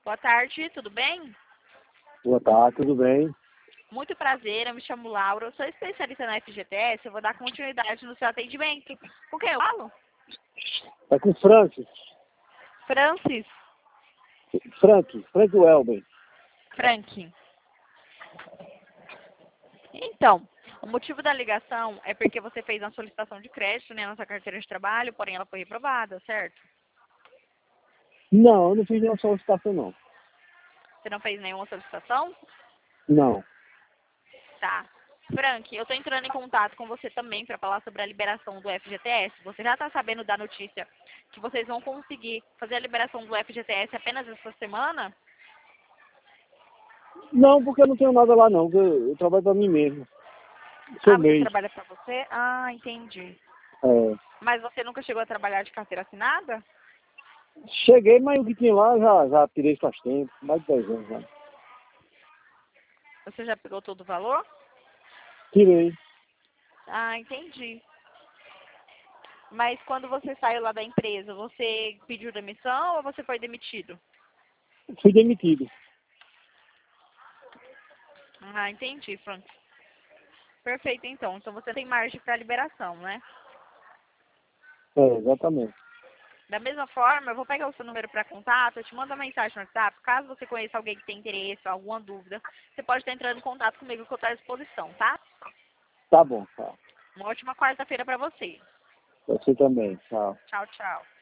Boa tarde, tudo bem? Boa tarde, tudo bem? Muito prazer, eu me chamo Laura, eu sou especialista na FGTS, eu vou dar continuidade no seu atendimento. Com quem eu falo? É com Francis. Francis Frank Welber. Frank. Então, o motivo da ligação é porque você fez uma solicitação de crédito, né, na sua carteira de trabalho, porém ela foi reprovada, certo? Não, eu não fiz nenhuma solicitação, não. Você não fez nenhuma solicitação? Não. Tá. Frank, eu tô entrando em contato com você também para falar sobre a liberação do FGTS. Você já tá sabendo da notícia que vocês vão conseguir fazer a liberação do FGTS apenas essa semana? Não, porque eu não tenho nada lá, não. Eu trabalho para mim mesmo. Sou Ah, você MEI. trabalha para você? Ah, entendi. É. Mas você nunca chegou a trabalhar de carteira assinada? Cheguei, mas o que tinha lá já tirei faz tempo. Mais de 10 anos já. Você já pegou todo o valor? Tirei. Ah, entendi. Mas quando você saiu lá da empresa, você pediu demissão ou você foi demitido? Fui demitido. Ah, entendi, Frank. Perfeito, então. Então você tem margem para liberação, né? É, exatamente. Da mesma forma, eu vou pegar o seu número para contato, eu te mando uma mensagem no WhatsApp. Caso você conheça alguém que tem interesse, alguma dúvida, você pode estar entrando em contato comigo que eu estou à disposição, tá? Tá bom, tá. Uma ótima quarta-feira para você. Você também, tchau. Tchau, tchau.